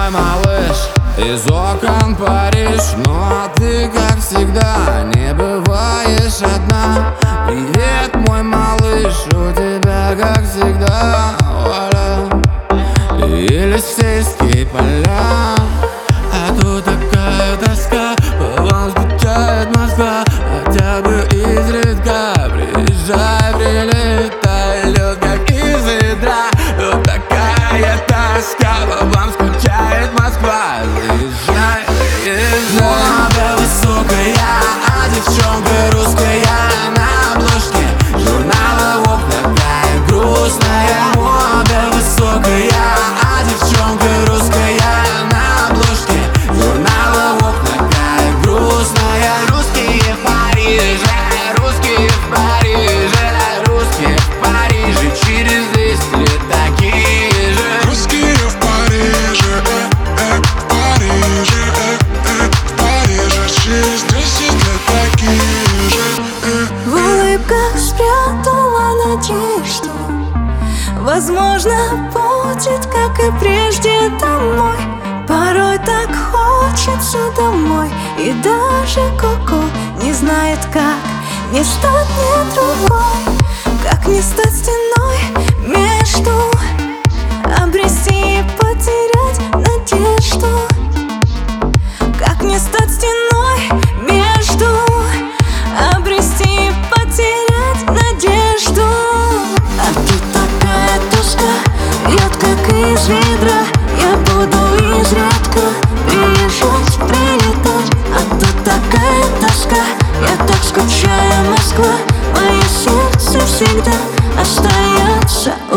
мой малыш, из окон Париж. Ну а ты, как всегда, не бываешь одна. Привет, мой малыш, у тебя, как всегда, вуаля. Елисейские поля, а тут такая тоска. По вам скучает Москва, хотя бы изредка. Приезжай, прилетай, лед как из ведра. Вот такая тоска, по вам скучает Москва. Заезжай, приезжай. Мода высокая, а девчонка русская на обложке журнала Vogue, такая грустная. Мода высокая, а девчонка русская на обложке журнала Vogue, такая грустная. Русские в Париже, русские в Париже, русские в Париже, через 200 лет такие же. Русские в Париже, в Париже, в Париже, через 200 лет такие же. В улыбках спрятала надежду. Возможно, будет, как и прежде, домой. Порой так хочется домой. И даже Коко не знает, как не стать мне другой. Как не стать стеной между обрести и потерять надежду. Как не стать стеной между обрести и потерять надежду. А тут такая тоска, льет как из ведра. Я буду изредка приезжать, прилетать. А тут такая тоска, я так скучаю, Москва. Мое сердце всегда остается